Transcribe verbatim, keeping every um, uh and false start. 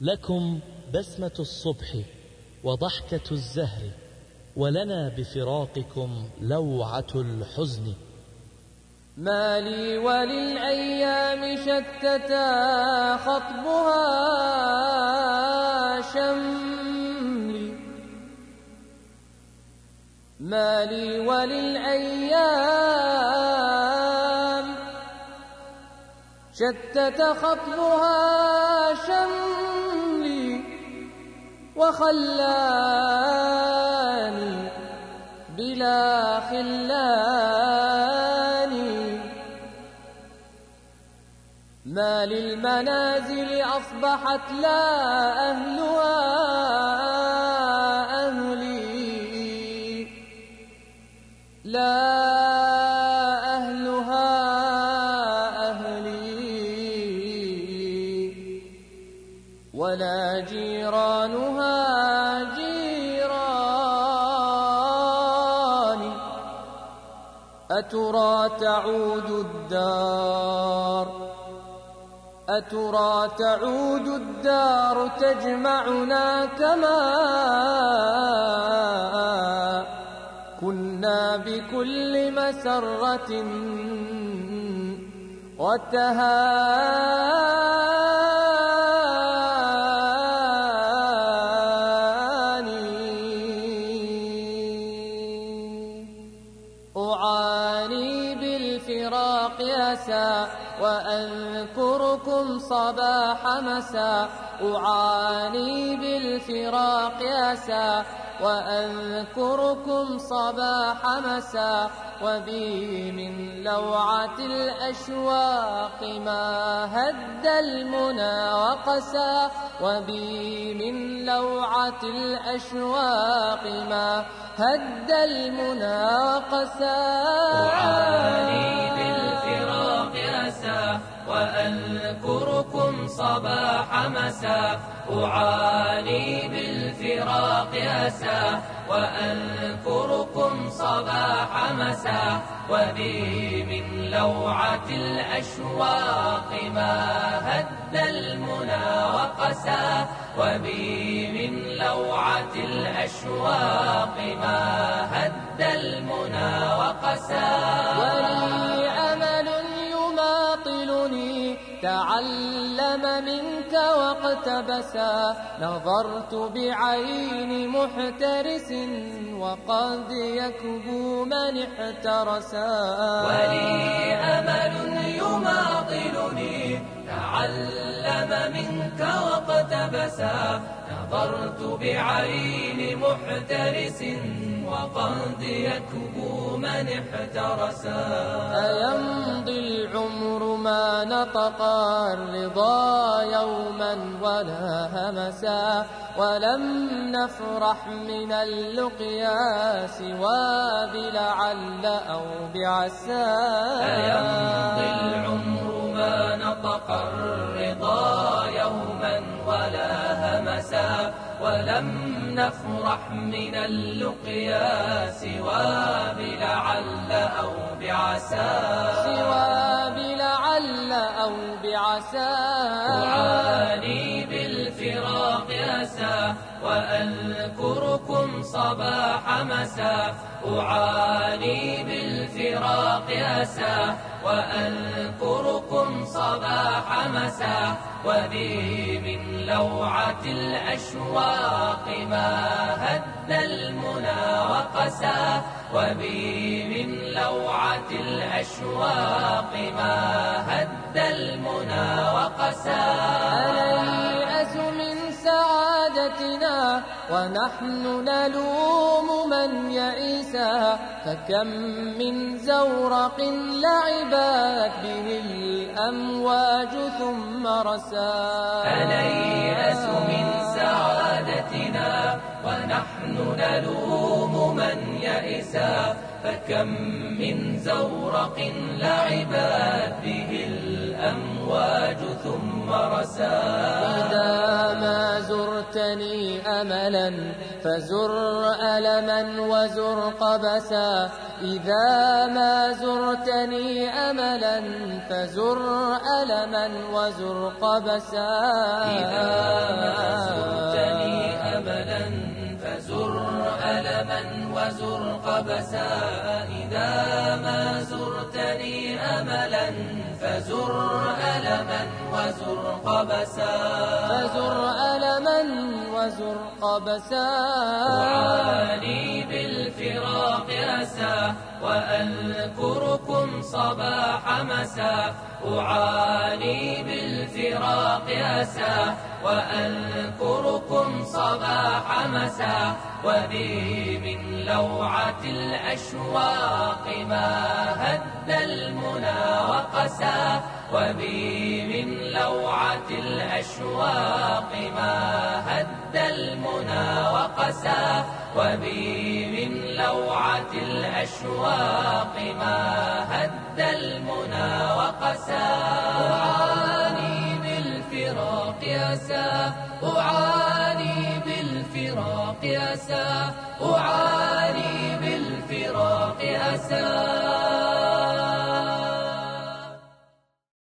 لكم بسمة الصبح وضحكة الزهر، ولنا بفراقكم لوعة الحزن. ما لي وللأيام شتتا خطبها شملي، ما لي وللأيام شتت خطبها شملي، وخلاني بلا خلان. ما للمنازل أصبحت لا أهلها أهلي، لا أهلها أهلي، ولا جيرانها جيراني. أترى تعود الدار، أترى تعود الدار تجمعنا كما كنا بكل مسرة وتهاني. أعاني بالفراق أسى وأذكركم صباح مساء، أعاني بالفراق أسى وأذكركم صباح مساء، وبي من لوعة الأشواق ما هد المنى وقسى، وبي من لوعة الأشواق ما هد المنى وقسى. أعاني بالفراق أسى وأذكركم صباح مساء، أعاني بالفراق أسى وأذكركم صباح مساء، وبي من لوعة الأشواق ما هد المنى وقسى، وبي من لوعة الأشواق ما هد المنى وقسى. ولي أمل يماطلني تعلم منك واقتبسا، نظرت بعين محترس وقد يكبو من احترسا. ولي أمل يماطلني تعلم منك واقتبسا، نظرت بعين محترس وقد يكبو من احترسا. أيمضي العمر ما نطق الرضا يوما ولا همسا، ولم نفرح من اللقيا سوى بلعل أو بعسى. أيمضي العمر ما نطق الرضا يوما ولا همسا، ولم نفرح من اللقيا سوى بلعل أو بعسى، سوى بلعل أو بعسى. أعاني بالفراق أسى وأذكركم صباح مساء، أعاني بالفراق أسى وأذكركم صباح مساء، وبي من لوعة الأشواق ما هد المنى وقسى، وبي من لوعة الأشواق ما هد المنى وقسى. أنيأس من سعادتنا ونحن نلوم من يئسا، فكم من زورق لعبت به الأمواج ثم رسا. أنيأس من سعادتنا ونحن نلوم من يئسا، فكم من زورق لعبت به الأمواج ثم رسا. إذا ما زرتني أملا فزر ألما وزر قبسا، إذا ما زرتني أملا فزر ألما وزر قبسا. إذا ما وزر قبسا إذا ما زرتني أملا فزر ألما وزر قبسا فزر ألما وزر قبسا أعاني بالفراق أسى وأذكركم صباح مساء أعاني بالفراق أسى وأذكركم صباح مساء وبي من لوعة الأشواق ما هد المنى وقسى وبي من لوعة الأشواق ما هد المنى وقسى وبي من لوعة الأشواق ما هد المنى وقسى أعاني بالفراق أسى أعاني بالفراق أسى أعاني